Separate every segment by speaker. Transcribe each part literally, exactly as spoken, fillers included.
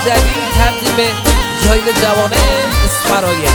Speaker 1: جدید تبدیل به جایل جوانه اسفرایه.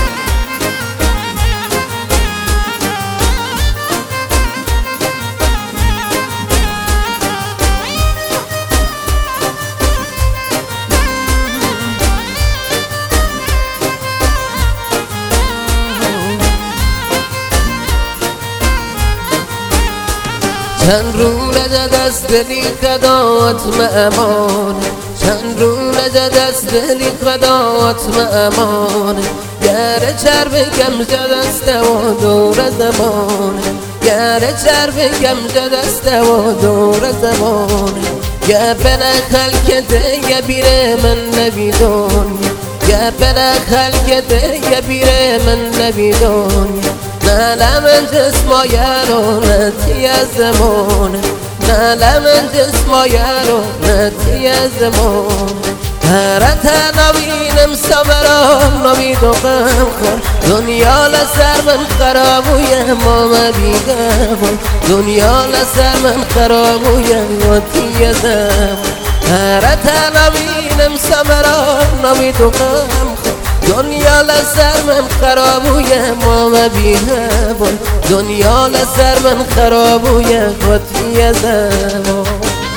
Speaker 2: چند رو نجد از دلی خدات امان، چند رو نجد از دلی خدات امان. گره چرب گم جد است و دور زمان، گره چرب گم جد است و دور زمان. گپن خلکت گبیر من نبیدون، گپن خلکت گبیر من نبیدون. نه من جسم یارو نتی از زمان، نه من جسم یارو نتی از زمان. هرت نوینم صبرم نمید و غم خور، دنیا لسر من خرابویم و مبیدم، دنیا لسر من خرابویم و تی زمان. هرت نوینم صبرم نمید و غم خور، دنیا لسر من خرابویم و مبیدم، دنیا لسر من خرابویم و تی زمان.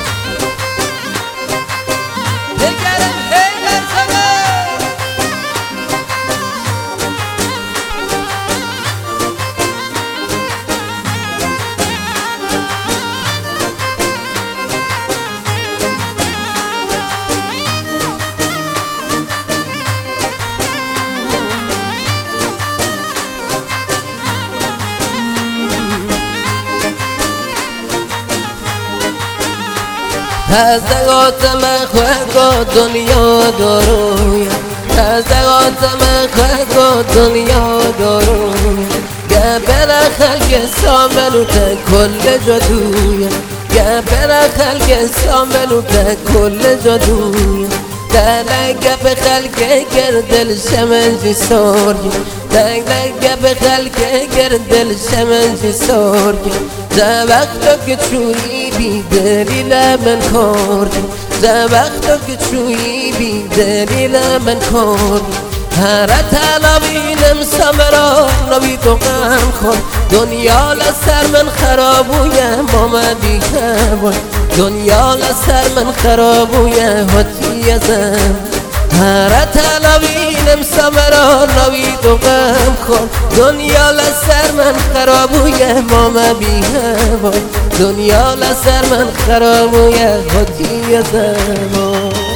Speaker 2: تزدقات مخواه دنیا داروی، تزدقات مخواه دنیا داروی. گپن خلق سامنو تا کل جادوی، گپن خلق سامنو تا کل جادوی. تلق گپ خلق گردل شمنجی ساری، تلق گپ خلق گردل شمنجی ساری. ده وقتا که چویی بی دلیل من کردی، ده وقتا که چویی بی دلیل من کردی. هر تلابینم سمرا نوید و غم خور، دنیا لسر من خرابویم آمدی کبون، دنیا لسر من خرابویم هاتی زم. هر تلابینم سمرا نوید و غم خور، دنیا لسر من خرابویم آمدی کبون، دنیا لسر من خرابویم هاتی زم.